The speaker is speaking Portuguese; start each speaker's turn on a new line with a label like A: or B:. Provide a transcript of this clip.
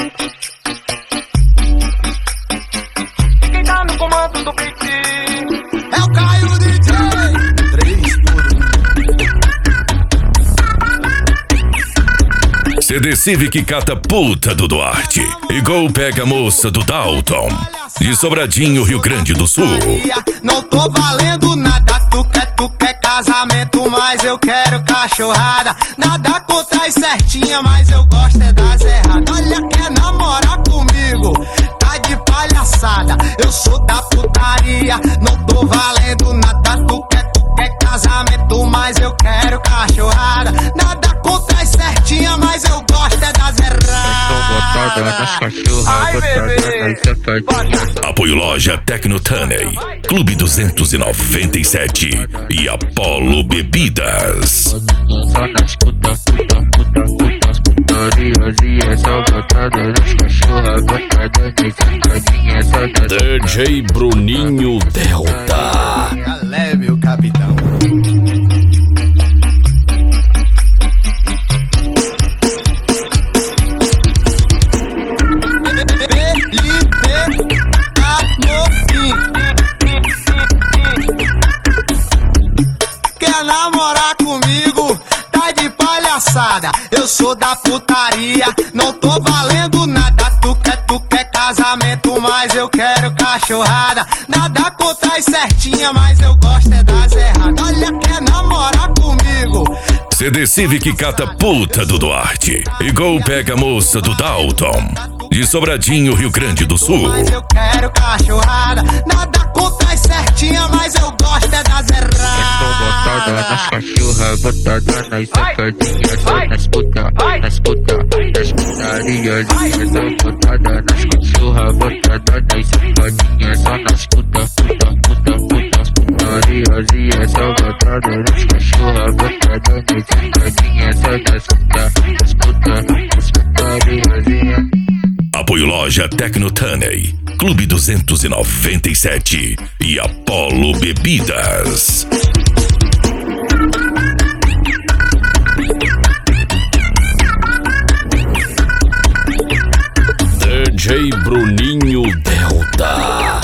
A: Quem tá no comando do beat
B: é o Caio DJ. 3 por 1.
C: CD Civic catapulta do Duarte e Gol pega a moça do Dalton, de Sobradinho, Rio Grande do Sul.
B: Não tô valendo nada, tu quer casamento, mas eu quero cachorrada. Nada contra as certinhas, mas eu gosto é das erradas. Olha, quer namorar comigo, tá de palhaçada. Eu sou da putaria, não tô valendo nada. Tu quer casamento, mas eu quero cachorrada. Nada contra as certinhas, mas eu gosto é das erradas.
A: Ai, bebê.
C: Apoio Loja Tecnotaney, Clube 297 e Apollo Bebidas.
D: Só nas putarias e essa botada nas cachorras, botada nas sacadinhas,
C: DJ Bruninho Delta.
B: Leve o capitão. Quer namorar comigo? Tá de palhaçada. Eu sou da putaria, não tô valendo nada. Tu quer casamento, mas eu quero cachorrada. Nada contra as certinhas, mas eu gosto é das erradas. Olha, quer namorar comigo?
C: CD Civic catapulta do Duarte e Gol pega a moça do Dalton, de Sobradinho, Rio Grande do Sul.
B: Mas eu quero cachorrada. Nada contra as certinhas, mas eu gosto é das erradas.
D: botada nas cachorras, botada nas sacadinhas, só nas putarias e essa botada nas cachorras, botada nas sacadinhas, só nas putarias e essa botada nas cachorras, botada nas sacadinhas, só nas putarias e
C: Apoio Loja Tecnotaney, Clube 297 e Apollo Bebidas. DJ Bruninho Delta.